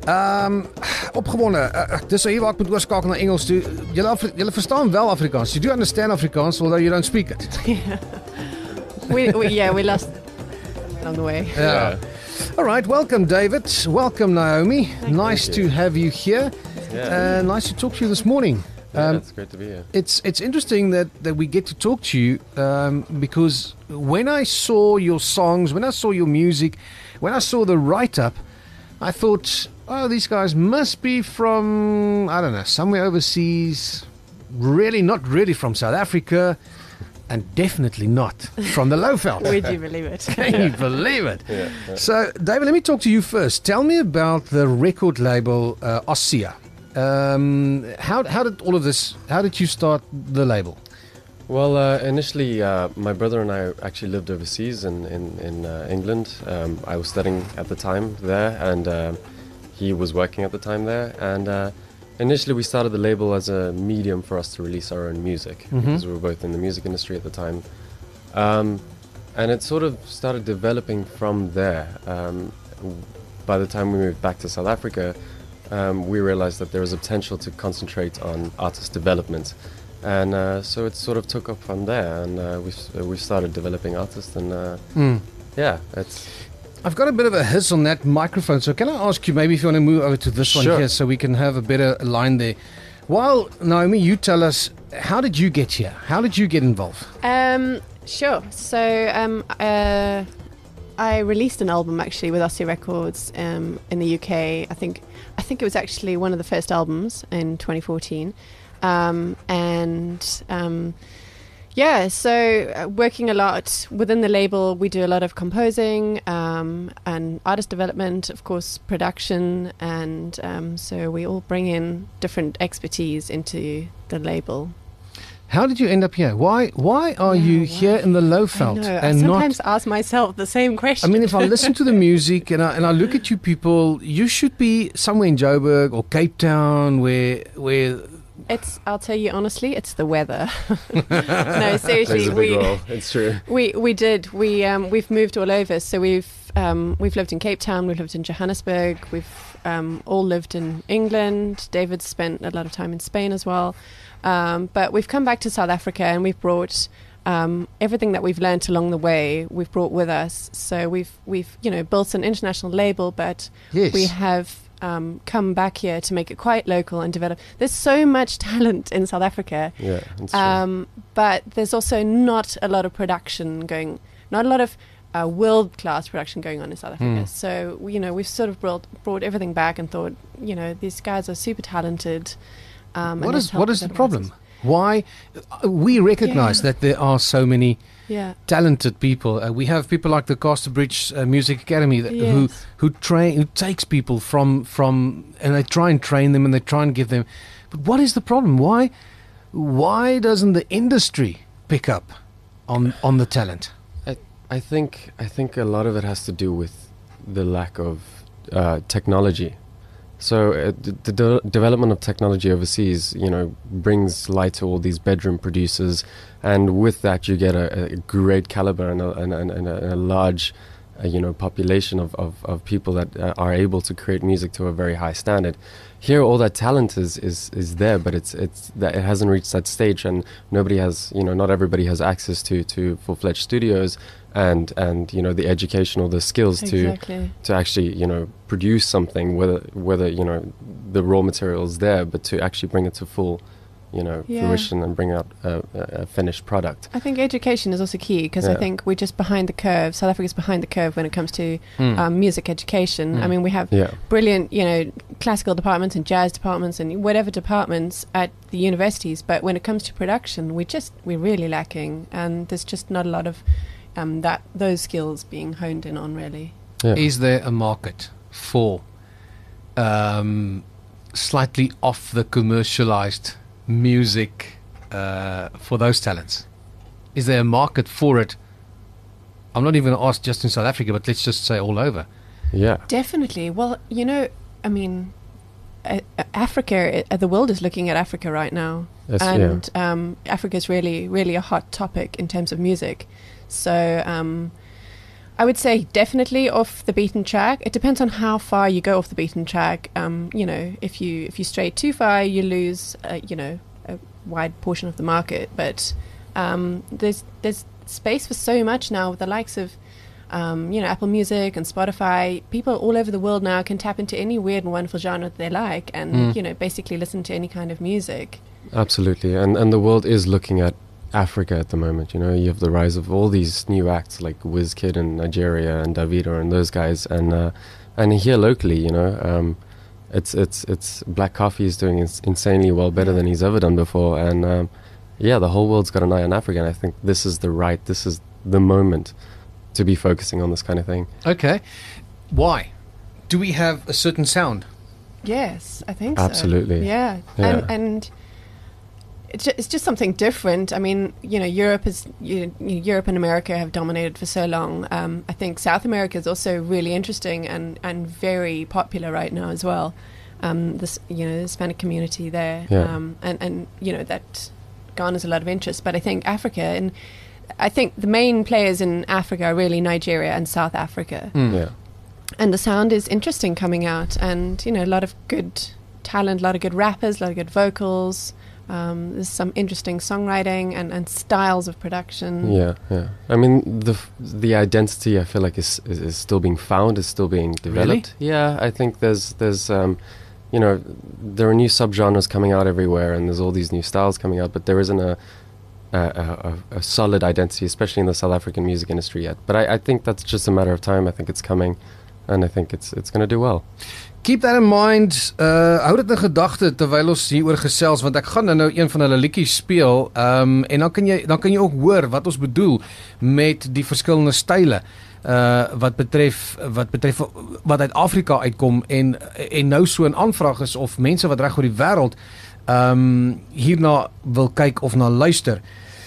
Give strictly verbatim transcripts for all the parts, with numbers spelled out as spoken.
Um, opgewonde. Uh, dis so hier waar ek moet oorskakel na Engels toe. Julle Afri- julle verstaan wel Afrikaans. You do understand Afrikaans, although you don't speak it. Yeah. we, we yeah we lost along the way. Yeah. All right, welcome David. Welcome Naomi. Thank nice you. to have you here. Yeah, Uh, nice to talk to you this morning. yeah Um, it's great to be here. It's it's interesting that, that we get to talk to you um, because when I saw your songs, when I saw your music, when I saw the write-up, I thought, oh, these guys must be from, I don't know, somewhere overseas, really not really from South Africa, and definitely not from the Lowveld. Would you believe it? Can you believe it? Yeah, yeah. So, David, let me talk to you first. Tell me about the record label uh, Ossia. Um, how how did all of this? How did you start the label? Well, uh, initially, uh, my brother and I actually lived overseas in in, in uh, England. Um, I was studying at the time there, and uh, he was working at the time there. And uh, initially, we started the label as a medium for us to release our own music Mhm. because we were both in the music industry at the time. Um, and it sort of started developing from there. Um, by the time we moved back to South Africa, um, we realized that there was a potential to concentrate on artist development. And uh, so it sort of took up from there, and uh, we uh, we started developing artists, and uh, Hmm. yeah, it's I've got a bit of a hiss on that microphone, so can I ask you maybe if you want to move over to this one Sure. here so we can have a better line there. While Naomi, you tell us, how did you get here? How did you get involved? Um, sure. So um, uh, I released an album actually with Ossia Records um, in the U K. I think I think it was actually one of the first albums in twenty fourteen, um, and um, yeah. So uh, working a lot within the label, we do a lot of composing um, and artist development, of course, production, and um, so we all bring in different expertise into the label. How did you end up here? Why Why are Yeah, you why? here in the I Lowveld know. I and sometimes not? ask myself the same I question. mean, if I listen to the music and I, and I look at you people, you should be somewhere in Joburg or Cape Town, where where. It's. I'll tell you honestly, it's the weather. no, plays seriously, a big we role. It's true. we we did. We um we've moved all over. So we've um we've lived in Cape Town. We've lived in Johannesburg. We've um all lived in England. David's spent a lot of time in Spain as well. Um, but we've come back to South Africa and we've brought um, everything that we've learnt along the way. We've brought with us. So we've we've you know built an international label, but Yes. we have um, come back here to make it quite local and develop. There's so much talent in South Africa, Yeah, it's true. um, but there's also not a lot of production going, not a lot of uh, world-class production going on in South Africa. Mm. So you know we've sort of brought brought everything back and thought, you know, these guys are super talented. Um, and What let's is help what is the develop problem? artists. Why uh, we recognize Yeah. that there are so many Yeah. talented people. Uh, we have people like the Casterbridge uh, Music Academy that, who Yes. who train who takes people from from and they try and train them and they try and give them. But what is the problem? Why why doesn't the industry pick up on on the talent? I think I think a lot of it has to do with the lack of uh, technology. So uh, the, the de- development of technology overseas, you know, brings light to all these bedroom producers, and with that you get a, a great caliber and a, and, and, and a, a large, uh, you know, population of, of, of people that uh, are able to create music to a very high standard. Here, all that talent is, is, is there, but it's it's that it hasn't reached that stage, and nobody has, you know, not everybody has access to, to full-fledged studios and and you know the education or the skills to Exactly. to actually, you know, produce something, whether whether you know the raw material is there, but to actually bring it to full, you know, Yeah. fruition and bring out a, a a finished product. I think education is also key because I Yeah. think we're just behind the curve. South Africa's behind the curve when it comes to Mm. um, music education. Mm. I mean, we have Yeah, brilliant, you know, classical departments and jazz departments and whatever departments at the universities. But when it comes to production, we just we're really lacking, and there's just not a lot of um, that those skills being honed in on. Really, yeah. Is there a market for um, slightly off the commercialized music uh, for those talents? Is there a market for it? I'm not even going to ask just in South Africa, but let's just say all over. yeah. definitely. Well, you know, I mean, uh, uh, Africa, uh, the world is looking at Africa right now. Yes, and um, Africa is really, really a hot topic in terms of music. So um, I would say definitely off the beaten track. It depends on how far you go off the beaten track. Um, you know, if you if you stray too far, you lose, uh, you know, a wide portion of the market. But um, there's there's space for so much now with the likes of, um, you know, Apple Music and Spotify. People all over the world now can tap into any weird and wonderful genre that they like, and Mm. you know, basically listen to any kind of music. Absolutely, and and the world is looking at Africa at the moment. You know, you have the rise of all these new acts like Wizkid in Nigeria and Davido and those guys, and uh, and here locally, you know, um, it's it's it's Black Coffee is doing ins- insanely well, better than he's ever done before, and um, yeah, the whole world's got an eye on Africa, and I think this is the right, this is the moment to be focusing on this kind of thing. Okay. Why? Do we have a certain sound? Yes, I think Absolutely. so. Yeah, Yeah. and and it's just, it's just something different. I mean, you know, Europe is you, you, Europe and America have dominated for so long. Um, I think South America is also really interesting and, and very popular right now as well. Um, this you know, the Hispanic community there, Yeah. um, and and you know that garners a lot of interest. But I think Africa and I think the main players in Africa are really Nigeria and South Africa. Mm. Yeah. And the sound is interesting coming out, and you know, a lot of good talent, a lot of good rappers, a lot of good vocals. Um, there's some interesting songwriting and, and styles of production. Yeah, yeah. I mean, the f- the identity I feel like is, is is still being found, is still being developed. Yeah, I think there's there's um, you know, there are new subgenres coming out everywhere, and there's all these new styles coming out, but there isn't a a, a, a solid identity, especially in the South African music industry yet. But I, I think that's just a matter of time. I think it's coming, and I think it's it's going to do well. Keep that in mind. Uh hou dit in gedagte terwyl ons hieroor gesels, want ek gaan nou een van hulle liedjies speel. Um en dan kan jy dan kan jy ook hoor wat ons bedoel met die verskillende style uh wat betref wat betref wat uit Afrika uitkom en en nou so 'n aanvraag is of mense wat reg oor die wêreld um hierna wil kyk of na luister.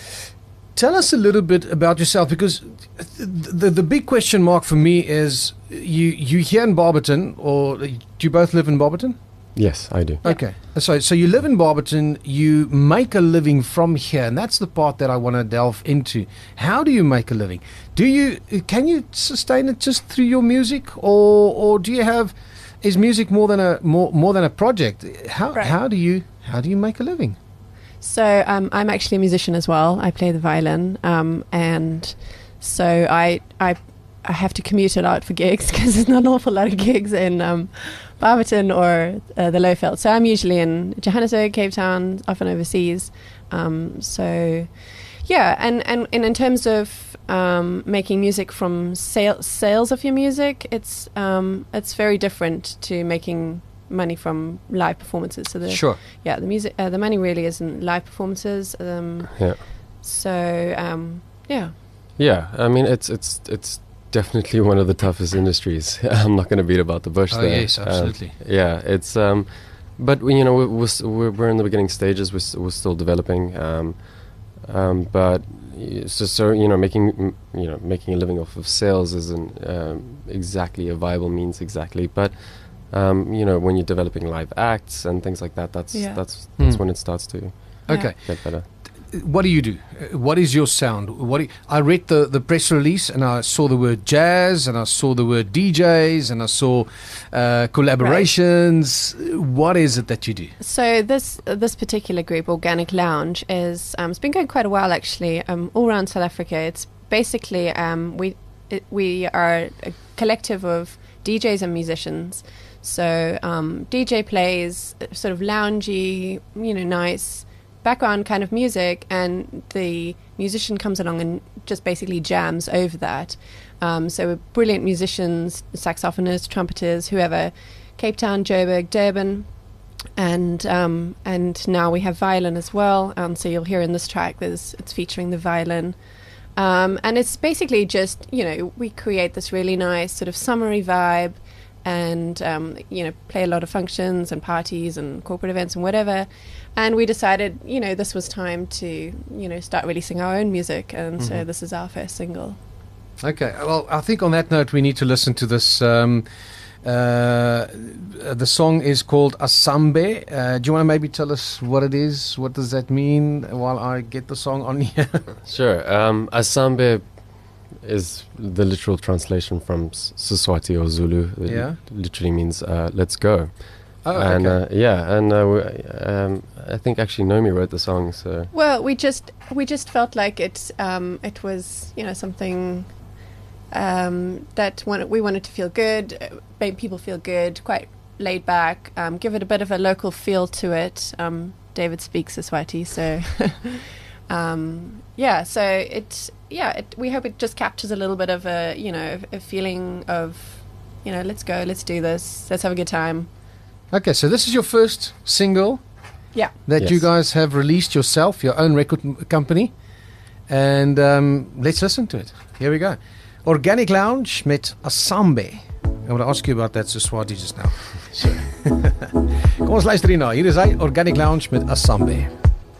Tell us a little bit about yourself, because the the big question mark for me is you you here in Barberton, or do you both live in Barberton? Yes, I do. Okay, so so you live in Barberton, you make a living from here, and that's the part that I want to delve into. How do you make a living? Do you can you sustain it just through your music, or or do you have is music more than a more more than a project? How Right. how do you how do you make a living? So um, I'm actually a musician as well. I play the violin, um, and so I I I have to commute a lot for gigs because there's not an awful lot of gigs in um, Barberton or uh, the Lowveld. So I'm usually in Johannesburg, Cape Town, often overseas. Um, so yeah, and, and, and in terms of um, making music from sale, sales of your music, it's um, it's very different to making money from live performances. So the Sure. yeah, the music, uh, the money really is in live performances. Um, Yeah. so um, yeah. Yeah, I mean, it's it's it's definitely one of the toughest industries. I'm not going to beat about the bush Oh, there. yes, Um, absolutely. yeah, it's um, but we, you know, we're, we're s- we're we're in the beginning stages. We're s- we're still developing. Um, um, but y- so so you know, making m- you know making a living off of sales isn't um, exactly a viable means exactly. But um, you know, when you're developing live acts and things like that, that's Yeah. that's that's Hmm. when it starts to Okay. get better. What do you do? Uh, What is your sound? What do you, I read the, the press release and I saw the word jazz and I saw the word D Js and I saw uh, collaborations. What is it that you do? So this uh, this particular group, Organic Lounge, is um, it's been going quite a while actually. Um, all around South Africa, it's basically um, we it, we are a collective of D Js and musicians. So um, D J plays sort of loungy, you know, nice background kind of music, and the musician comes along and just basically jams over that. Um, so we're brilliant musicians, saxophonists, trumpeters, whoever. Cape Town, Joburg, Durban, and um, and now we have violin as well. Um, so you'll hear in this track, there's it's featuring the violin, um, and it's basically just, you know, we create this really nice sort of summery vibe, and um, you know, play a lot of functions and parties and corporate events and whatever. And we decided, you know, this was time to, you know, start releasing our own music, and so this is our first single. Okay, well, I think on that note, we need to listen to this. Um, uh, the song is called Asambe. Uh, do you want to maybe tell us what it is? What does that mean while I get the song on here? Sure. Um, Asambe is the literal translation from S- Siswati or Zulu. It Yeah. literally means uh, "let's go." Oh, and okay. uh, yeah, and uh, we, um, I think actually Nomi wrote the song. So Well, we just we just felt like it um, it was you know something um, that wanted, we wanted to feel good, uh, make people feel good, quite laid back, um, give it a bit of a local feel to it. Um, David speaks Siswati, so um, yeah, so it yeah it, we hope it just captures a little bit of a you know a feeling of you know let's go, let's do this, let's have a good time. Okay, so this is your first single Yeah. that Yes. you guys have released yourself, your own record m- company. And um, let's listen to it. Here we go. Organic Lounge met Asambe. I want to ask you about that Siswati just now. So. Kom ons luister hierna. Hier is hy, Organic Lounge met Asambe.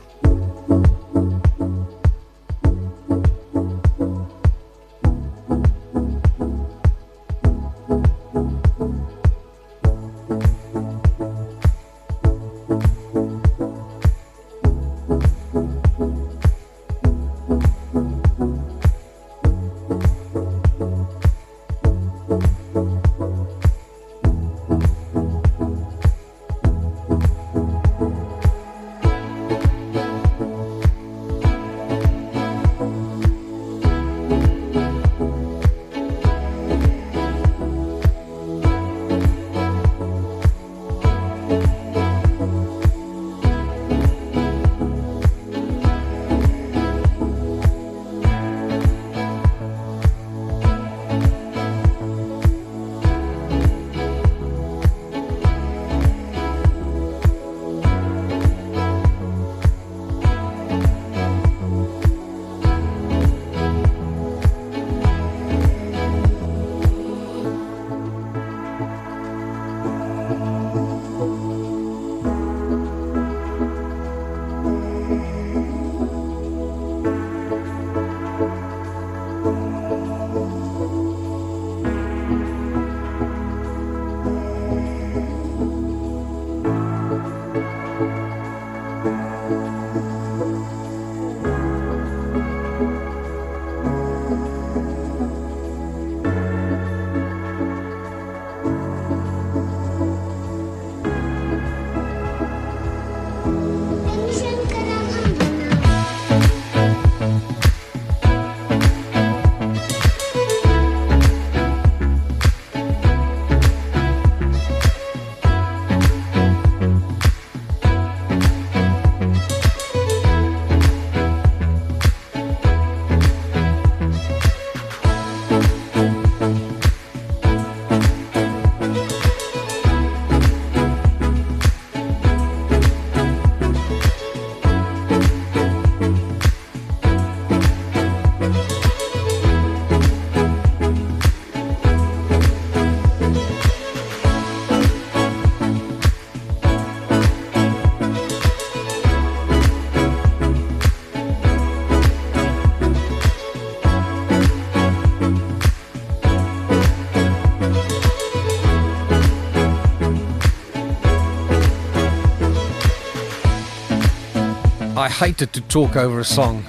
I hated to talk over a song,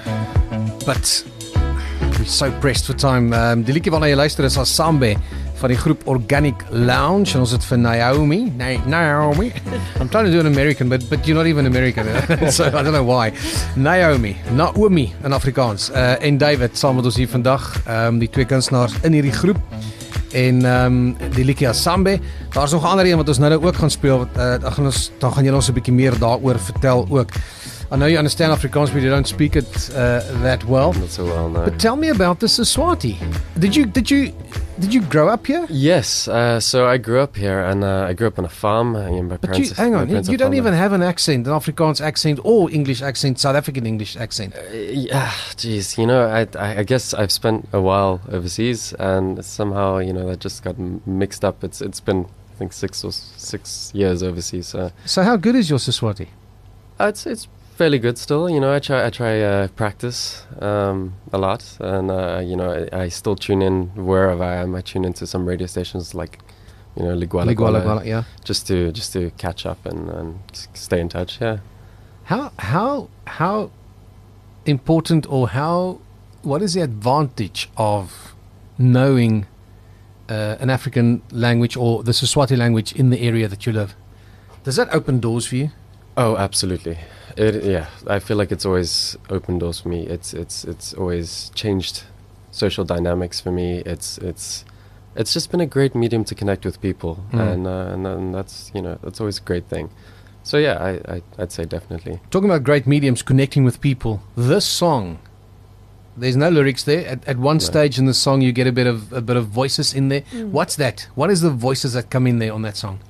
but we're so pressed for time. Um, die liedjie waarna jy luister is Asambe van die groep Organic Lounge en ons het vir Naomi. Na- Naomi. I'm trying to do an American, but but you're not even American, so I don't know why. Naomi, Naomi in Afrikaans. Uh, en David saam met ons hier vandag, um, die twee kunstenaars in hierdie groep. En um, die liedjie Asambe. Daar's nog 'n ander een wat ons nou ook gaan speel. Wat, uh, dan gaan ons dan gaan julle ons 'n bietjie meer daaroor vertel ook. I know you understand Afrikaans, but you don't speak it uh, that well. not so well, no. But tell me about the Siswati. Did you did you did you grow up here? Yes, uh, so I grew up here, and uh, I grew up on a farm. Uh, you know, my But parents, you, hang my on, you, parents are you don't farmers. even have an accent, an Afrikaans accent, or English accent, South African English accent. Uh, yeah, geez, you know, I, I I guess I've spent a while overseas, and somehow, you know, that just got m- mixed up. It's it's been I think six or s- six years overseas. So So how good is your Siswati? uh, it's it's fairly good still. You know, I try I try uh, practice um, a lot, and uh, you know, I, I still tune in wherever I am. I tune into some radio stations like, you know, Ligwala, Ligwala, Gwala, Gwala, yeah. just to just to catch up and, and s- stay in touch. Yeah. How how how important or how what is the advantage of knowing uh, an African language or the Siswati language in the area that you live? Does that open doors for you? Oh, absolutely. It, yeah, I feel like it's always opened doors for me. It's it's it's always changed social dynamics for me. It's it's it's just been a great medium to connect with people, Mm. and, uh, and and that's you know that's always a great thing. So yeah, I, I I'd say definitely. Talking about great mediums connecting with people, this song, there's no lyrics there. At, at one No. stage in the song, you get a bit of a bit of voices in there. Mm. What's that? What is the voices that come in there on that song?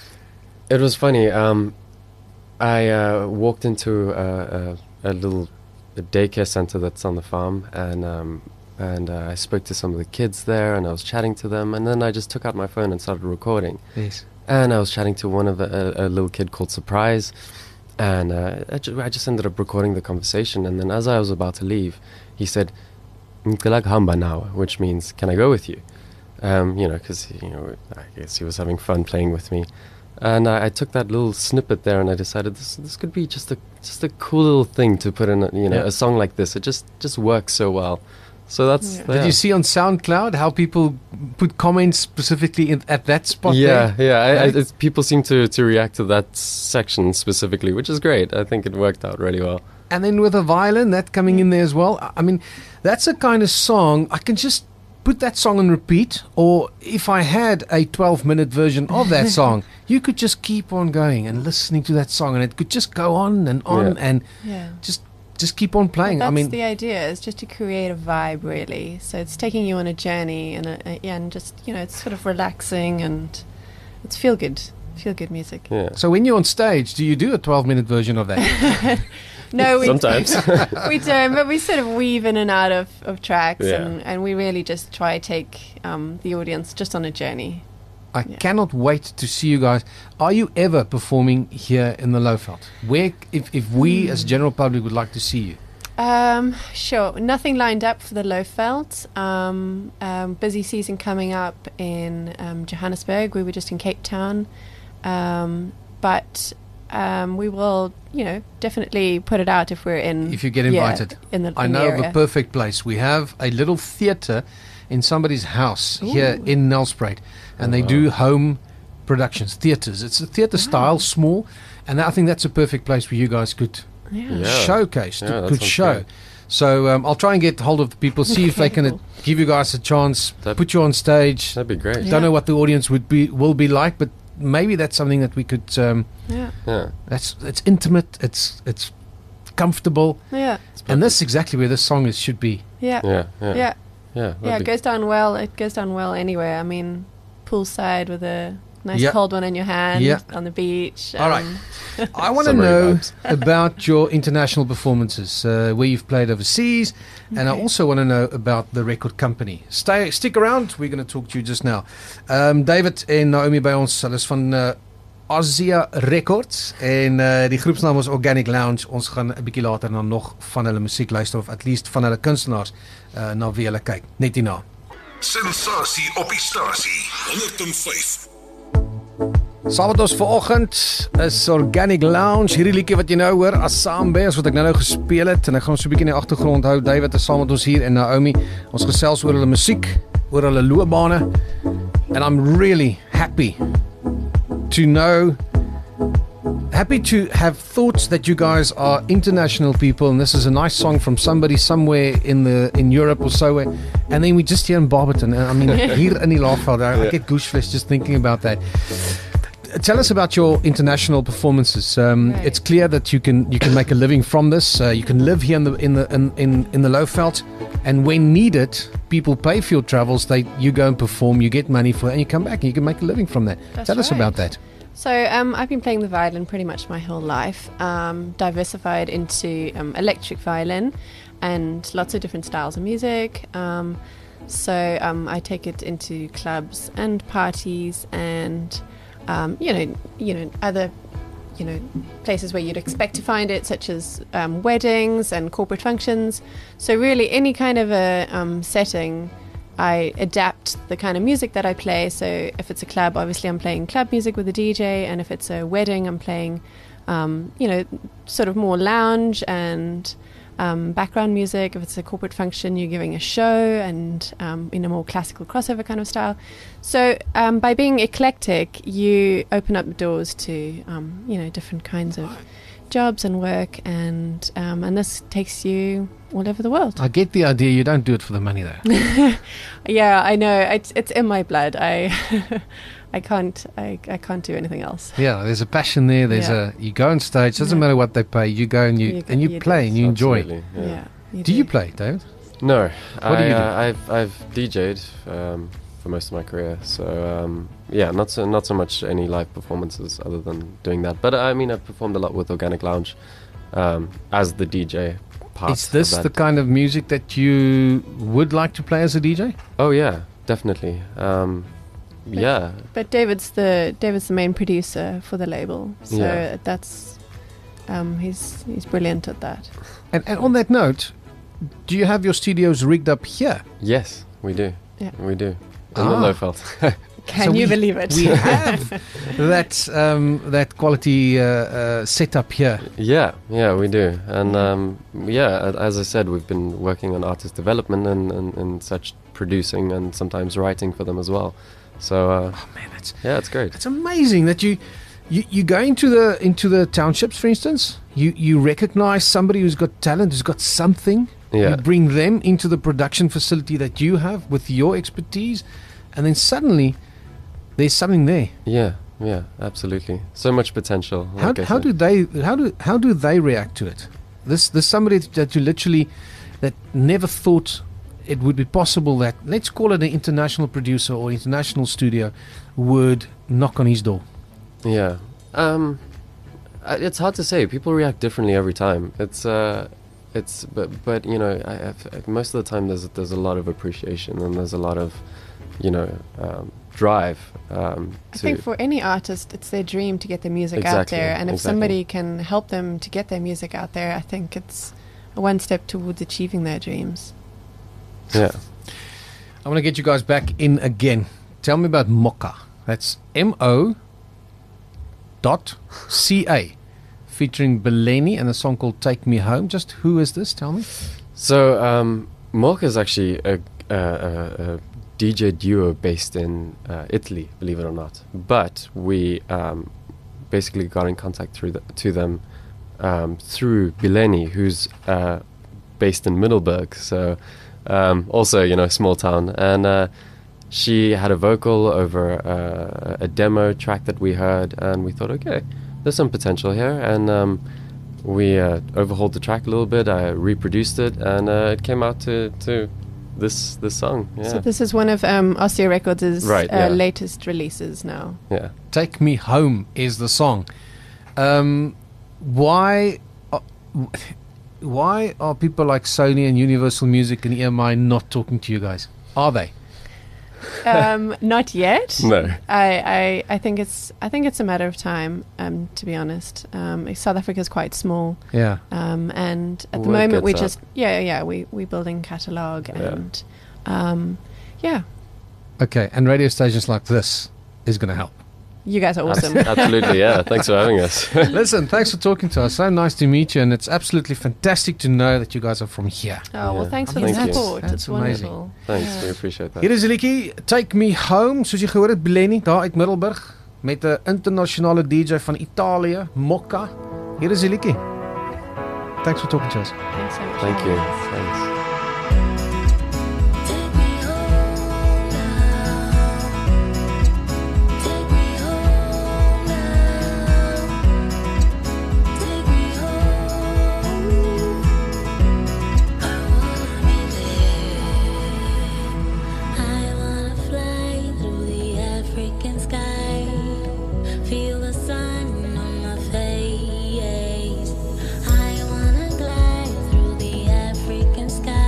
It was funny. Um, I uh, walked into a, a, a little a daycare center that's on the farm, and um, and uh, I spoke to some of the kids there, and I was chatting to them, and then I just took out my phone and started recording. Yes. And I was chatting to one of the, a, a little kid called Surprise, and uh, I, ju- I just ended up recording the conversation. And then as I was about to leave, he said, "Ngicela kuhamba nawe," which means, "Can I go with you?" Um, you know, because you know, I guess he was having fun playing with me. And I, I took that little snippet there, and I decided this this could be just a just a cool little thing to put in, a, you know, Yeah. a song like this. It just just works so well. So that's Yeah. yeah. Did you see on SoundCloud how people put comments specifically in, at that spot? Yeah, there? yeah. I, I, Right? it's, people seem to, to react to that section specifically, which is great. I think it worked out really well. And then with a violin, that coming in there as well. I- I mean, that's a kind of song I can just put that song on repeat. Or if I had a twelve-minute version of that song, you could just keep on going and listening to that song, and it could just go on and on Yeah. and Yeah. just just keep on playing. Well, I that's mean, the idea, is just to create a vibe, really. So it's taking you on a journey, and, a, a, yeah, and just, you know, it's sort of relaxing, and it's feel good, feel good music. Yeah. so when you're on stage, do you do a twelve-minute version of that? No, we Sometimes. we don't, but we sort of weave in and out of, of tracks, Yeah. and, and we really just try to take um, the audience just on a journey. I Yeah. cannot wait to see you guys. Are you ever performing here in the Lowveld? Where, if, if we as general public would like to see you? Um, sure. Nothing lined up for the Lowveld. Um, um, busy season coming up in um, Johannesburg. We were just in Cape Town. Um, but um, we will, you know, definitely put it out if we're in. If you get yeah, invited. in the I in know the of area. a perfect place. We have a little theatre in somebody's house here Ooh. in Nelspruit, and Oh, they wow. do home productions, theatres. It's a theatre style, small, and I think that's a perfect place where you guys could Yeah. Yeah. showcase, Yeah, to, that could sounds show. great. So um, I'll try and get hold of the people, see if they can uh, Cool. give you guys a chance, That- put you on stage. That'd be great. Yeah. Don't know what the audience would be will be like, but maybe that's something that we could. Um, Yeah. Yeah. that's it's intimate. It's it's comfortable, Yeah. and that's exactly where this song is should be. Yeah. Yeah. Yeah. Yeah. Yeah. Yeah. that'd It be- goes down well. It goes down well anywhere. I mean, poolside with a nice Yeah. cold one in your hand Yeah. on the beach. All right. um, I want to Summery know vibes. about your international performances, uh, where you've played overseas, and I Okay. also want to know about the record company. Stay, stick around. We're going to talk to you just now. Um, David en Naomi by ons, hulle is van uh, Asia Records en uh, die groepsnaam is Organic Lounge. Ons gaan 'n bietjie later na nog van hulle musiek luister, of at least van hulle kunstenaars uh, na wie hulle kyk. Net hierna. Sensasie op die stasie honderd en vyf. Saam met ons vanoggend is Organic Lounge. Hierdie liedjie wat jy nou hoor, Asambe, is wat ek nou-nou gespeel het, en ek gaan ons so 'n bietjie in die agtergrond hou. David is saam met ons hier, en Naomi. Ons gesels oor hulle musiek, oor hulle loopbane. And I'm really happy to know, happy to have thoughts that you guys are international people, and this is a nice song from somebody somewhere in the in Europe or so, and then we just here in Barberton. I mean, here in die Laagveld, I, I Yeah. get gooseflesh just thinking about that. Tell us about your international performances. Um, Right. It's clear that you can you can make a living from this. Uh, you can live here in the in the in in, in the Lowveld, and when needed, people pay for your travels. They you go and perform, you get money for it, and you come back and you can make a living from that. That's Tell us about right. that. So um, I've been playing the violin pretty much my whole life, um, diversified into um, electric violin and lots of different styles of music. Um, so um, I take it into clubs and parties, and um, you know, you know, other you know places where you'd expect to find it, such as um, weddings and corporate functions. So really, any kind of a um, setting. I adapt the kind of music that I play. So if it's a club, obviously I'm playing club music with a D J, and if it's a wedding, I'm playing, um, you know, sort of more lounge and um, background music. If it's a corporate function, you're giving a show, and um, in a more classical crossover kind of style. So um, by being eclectic, you open up doors to um, you know different kinds of jobs and work, and um, and this takes you all over the world. I get the idea. You don't do it for the money, though. Yeah, I know. It's it's in my blood. I I can't I, I can't do anything else. Yeah, there's a passion there. There's Yeah. a you go on stage. Doesn't Yeah. matter what they pay. You go and you, You go- and you you do. play and you enjoy. Absolutely, Yeah. yeah. you Do you play, David? No, What do I, you do? Uh, I've I've DJed um, for most of my career, so um, yeah, not so not so much any live performances other than doing that. But I mean, I've performed a lot with Organic Lounge um, as the D J part. Is this of the that. kind of music that you would like to play as a D J? Oh yeah, definitely. Um, But- yeah, But David's the David's the main producer for the label, so Yeah. that's um, he's he's brilliant at that. And, and on that note, do you have your studios rigged up here? yes, we do. Yeah. We do. In Ah. Littlefield. Can So you we- believe it? We have that um, that quality uh, uh, set up here. Yeah, yeah, we do. And um, yeah, a- as I said, we've been working on artist development and, and, and such, producing and sometimes writing for them as well. So uh, Oh man, that's yeah, it's great. it's amazing that you. You, you go into the into the townships, for instance. You you recognize somebody who's got talent, who's got something. Yeah, You bring them into the production facility that you have with your expertise, and then suddenly there's something there. yeah, yeah, absolutely. So much potential. How, like I how said. do they how do how do they react to it? This this somebody that you literally that never thought it would be possible that, let's call it an international producer or international studio, would knock on his door. Yeah. Um, I- it's hard to say. People react differently every time. It's uh, it's but but you know, I, I've, most of the time there's there's a lot of appreciation and there's a lot of, you know, um, drive. Um, I to think for any artist, it's their dream to get their music out Exactly, there, and if exactly. somebody can help them to get their music out there, I think it's a one step towards achieving their dreams. yeah. I want to get you guys back in again. Tell me about Mocha. That's M O dot C A, featuring Beleni and a song called Take Me Home. Just who is this? Tell me. So um, Mocha is actually a, a, a, a D J duo based in uh, Italy, believe it or not. But we um, basically got in contact through the, to them um, through Bileni, who's uh, based in Middelburg. So um, also, you know, small town. And uh, she had a vocal over uh, a demo track that we heard, and we thought, okay, there's some potential here. And um, we uh, overhauled the track a little bit. I reproduced it, and uh, it came out to, to this this song. Yeah, So this is one of um, Ossia Records' Right, uh, yeah. latest releases now. yeah. Take Me Home is the song. Um, why, are, why are people like Sony and Universal Music and E M I not talking to you guys? Are they? Um, not yet. No. I, I, I think it's I think it's a matter of time. Um, to be honest, um, South Africa is quite small, Yeah. um, and at the Word moment we gets out. just yeah yeah we we building catalog Yeah. and um, yeah, Okay. And radio stations like this is going to help. you guys are awesome. Abs- Absolutely, yeah. Thanks for having us. Listen, thanks for talking to us. So nice to meet you, and it's absolutely fantastic to know that you guys are from here. Oh well, Yeah. thanks I for mean, the that's- support. that's It's amazing. wonderful. Thanks, Yeah. we appreciate that. Hier is 'n liedjie, Take Me Home, soos jy gehoor het, Beleni, daar uit Middelburg, met 'n internasionale D J van Italië, Mocha. Hier is 'n liedjie. Thanks for talking to us. Thanks so much. Thank for you. having us. Thanks. Take me home now. Take me home now. Take me home. I wanna be there. I wanna fly through the African sky. Feel the sun on my face. I wanna glide through the African sky.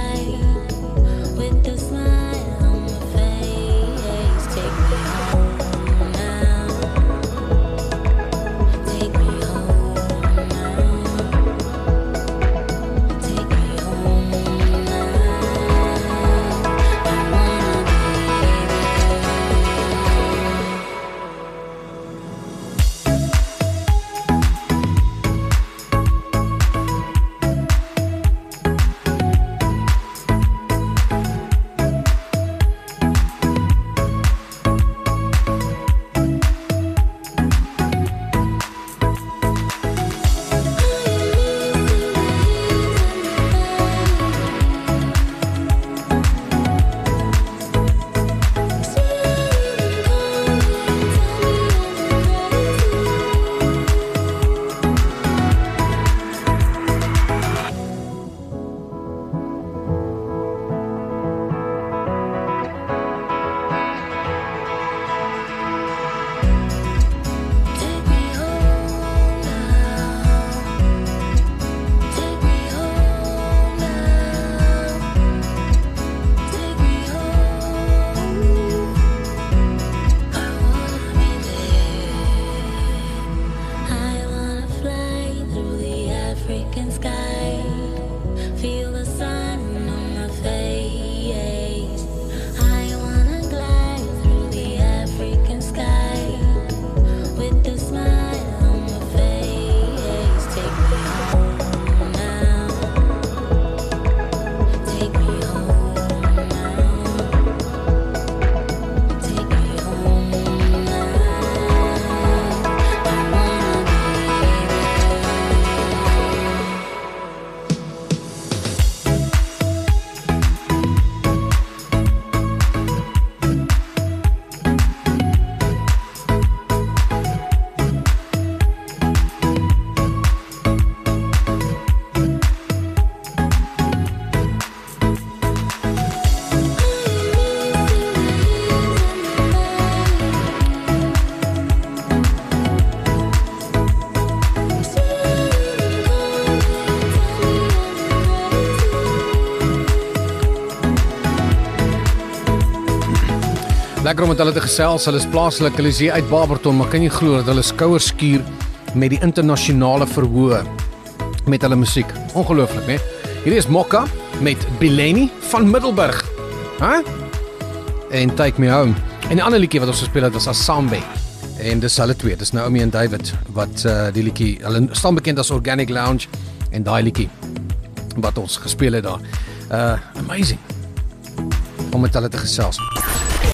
Lekker om met hulle te gesels. Hulle is plaaslik, hulle is hier uit Barberton, maar kan jy glo dat hulle skouers skuur met die internasionale verhoë met hulle musiek. Ongelooflik, né? Hierdie is Mokka met Bileni van Middelburg. Hæ? En Take Me Home. En die ander liedjie wat ons gespeel het was Asambe. En dis hulle twee, dis Naomi en David wat uh, die liedjie, hulle staan bekend as Organic Lounge en daai liedjie wat ons gespeel het daar. Uh amazing om met hulle te gesels.